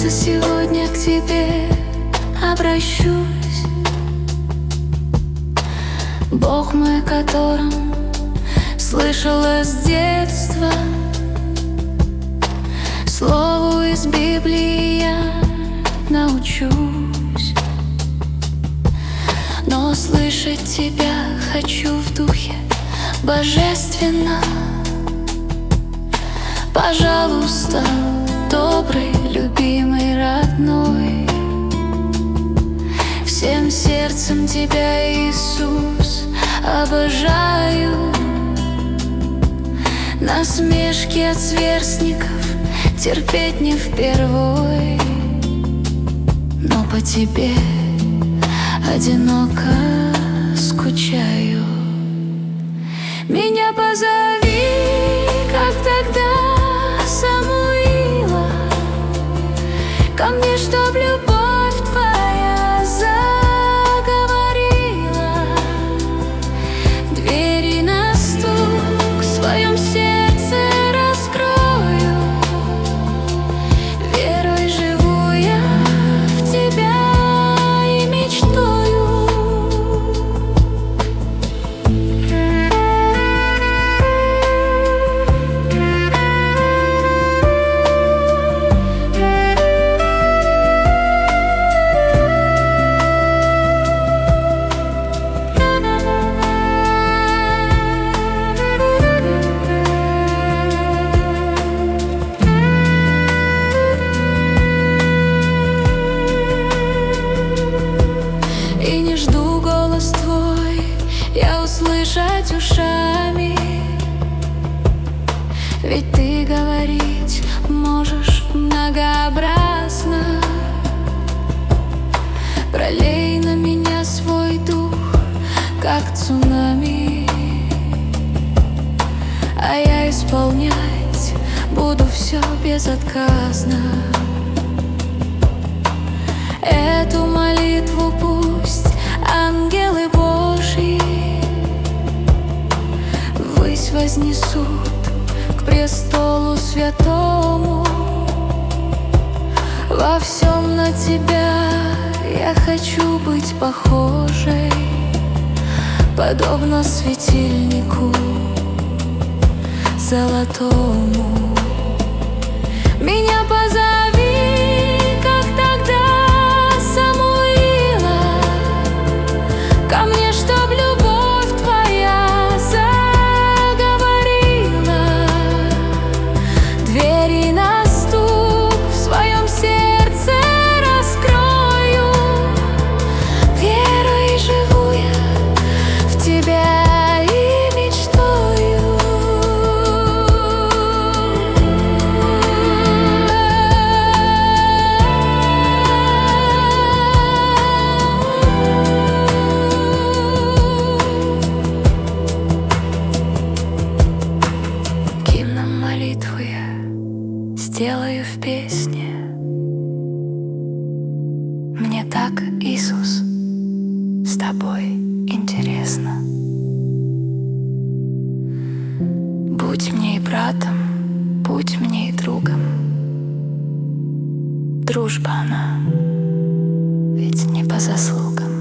сердце сегодня к тебе обращусь. Бог мой, о котором слышала с детства, слову из Библии я научусь. Но слышать тебя хочу в духе божественно. Пожалуйста, добрый, любимый, родной, всем сердцем тебя, Иисус, обожаю. Насмешки от сверстников терпеть не впервой, но по тебе одиноко скучаю. Меня позови, как тогда Самуила, ко мне, чтоб любовь твоя заговорила. Двери на стук в своем сердце раскрою, верой живу я в тебя и мечтую. И не жду голос твой я услышать ушами, ведь ты говорить можешь многообразно. Пролей на меня свой дух, как цунами, а я исполнять буду все безотказно. Эту молитву пусть ангелы Божьи ввысь вознесут к престолу святому. Во всем на тебя я хочу быть похожей, подобно светильнику золотому. Меня позови, как тогда Самуила, ко мне, чтоб любовь твоя заговорила. Двери на стук в своем сердце раскрою, верой живу я в тебя и мечтаю. Гимном молитву я сделаю в песне. Мне так, Иисус, с тобой интересно. Будь мне и братом, будь мне и другом. Дружба она, ведь не по заслугам.